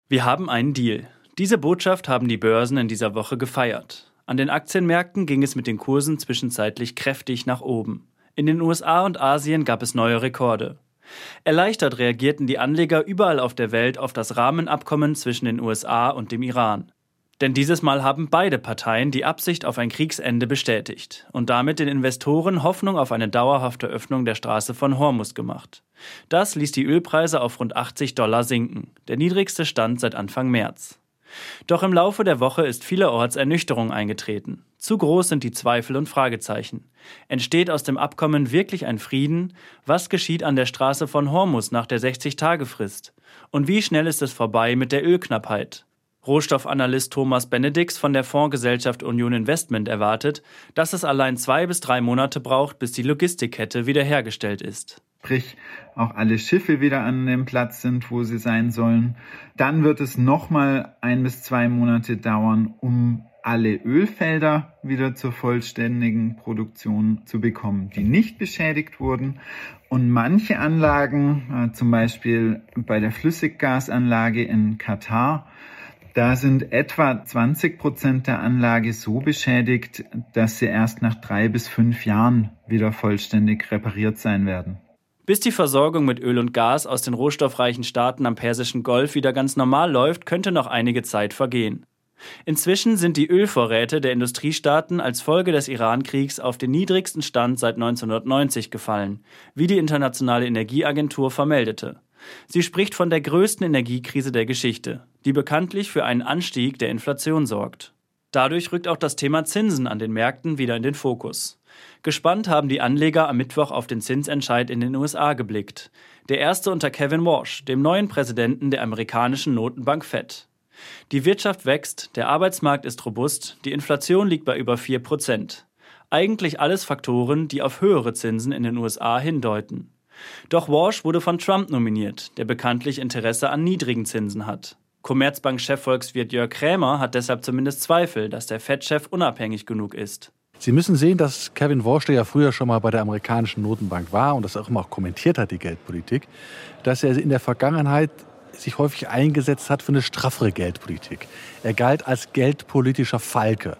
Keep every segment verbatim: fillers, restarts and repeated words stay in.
Wir haben einen Deal. Diese Botschaft haben die Börsen in dieser Woche gefeiert. An den Aktienmärkten ging es mit den Kursen zwischenzeitlich kräftig nach oben. In den U S A und Asien gab es neue Rekorde. Erleichtert reagierten die Anleger überall auf der Welt auf das Rahmenabkommen zwischen den U S A und dem Iran. Denn dieses Mal haben beide Parteien die Absicht auf ein Kriegsende bestätigt und damit den Investoren Hoffnung auf eine dauerhafte Öffnung der Straße von Hormuz gemacht. Das ließ die Ölpreise auf rund achtzig Dollar sinken, der niedrigste Stand seit Anfang März. Doch im Laufe der Woche ist vielerorts Ernüchterung eingetreten. Zu groß sind die Zweifel und Fragezeichen. Entsteht aus dem Abkommen wirklich ein Frieden? Was geschieht an der Straße von Hormuz nach der sechzig-Tage-Frist? Und wie schnell ist es vorbei mit der Ölknappheit? Rohstoffanalyst Thomas Benedix von der Fondsgesellschaft Union Investment erwartet, dass es allein zwei bis drei Monate braucht, bis die Logistikkette wiederhergestellt ist. Sprich, auch alle Schiffe wieder an dem Platz sind, wo sie sein sollen. Dann wird es nochmal ein bis zwei Monate dauern, um alle Ölfelder wieder zur vollständigen Produktion zu bekommen, die nicht beschädigt wurden. Und manche Anlagen, zum Beispiel bei der Flüssiggasanlage in Katar, da sind etwa zwanzig Prozent der Anlage so beschädigt, dass sie erst nach drei bis fünf Jahren wieder vollständig repariert sein werden. Bis die Versorgung mit Öl und Gas aus den rohstoffreichen Staaten am Persischen Golf wieder ganz normal läuft, könnte noch einige Zeit vergehen. Inzwischen sind die Ölvorräte der Industriestaaten als Folge des Iran-Kriegs auf den niedrigsten Stand seit neunzehnhundertneunzig gefallen, wie die Internationale Energieagentur vermeldete. Sie spricht von der größten Energiekrise der Geschichte, die bekanntlich für einen Anstieg der Inflation sorgt. Dadurch rückt auch das Thema Zinsen an den Märkten wieder in den Fokus. Gespannt haben die Anleger am Mittwoch auf den Zinsentscheid in den U S A geblickt. Der erste unter Kevin Warsh, dem neuen Präsidenten der amerikanischen Notenbank Fed. Die Wirtschaft wächst, der Arbeitsmarkt ist robust, die Inflation liegt bei über vier Prozent. Eigentlich alles Faktoren, die auf höhere Zinsen in den U S A hindeuten. Doch Warsh wurde von Trump nominiert, der bekanntlich Interesse an niedrigen Zinsen hat. Commerzbank-Chefvolkswirt Jörg Krämer hat deshalb zumindest Zweifel, dass der Fed-Chef unabhängig genug ist. Sie müssen sehen, dass Kevin Warsh, der ja früher schon mal bei der amerikanischen Notenbank war und das auch immer auch kommentiert hat, die Geldpolitik, dass er in der Vergangenheit sich häufig eingesetzt hat für eine straffere Geldpolitik. Er galt als geldpolitischer Falke.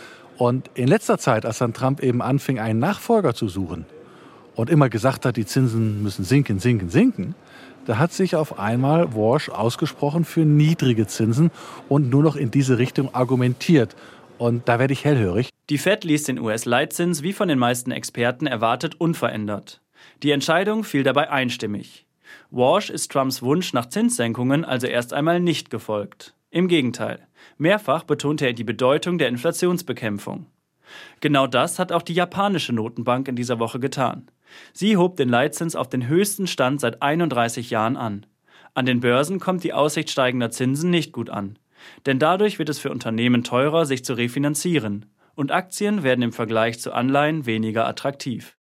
Und in letzter Zeit, als dann Trump eben anfing, einen Nachfolger zu suchen und immer gesagt hat, die Zinsen müssen sinken, sinken, sinken, da hat sich auf einmal Warsh ausgesprochen für niedrige Zinsen und nur noch in diese Richtung argumentiert. Und da werde ich hellhörig. Die Fed ließ den U S-Leitzins, wie von den meisten Experten erwartet, unverändert. Die Entscheidung fiel dabei einstimmig. Warsh ist Trumps Wunsch nach Zinssenkungen also erst einmal nicht gefolgt. Im Gegenteil. Mehrfach betonte er die Bedeutung der Inflationsbekämpfung. Genau das hat auch die japanische Notenbank in dieser Woche getan. Sie hob den Leitzins auf den höchsten Stand seit einunddreißig Jahren an. An den Börsen kommt die Aussicht steigender Zinsen nicht gut an. Denn dadurch wird es für Unternehmen teurer, sich zu refinanzieren. Und Aktien werden im Vergleich zu Anleihen weniger attraktiv.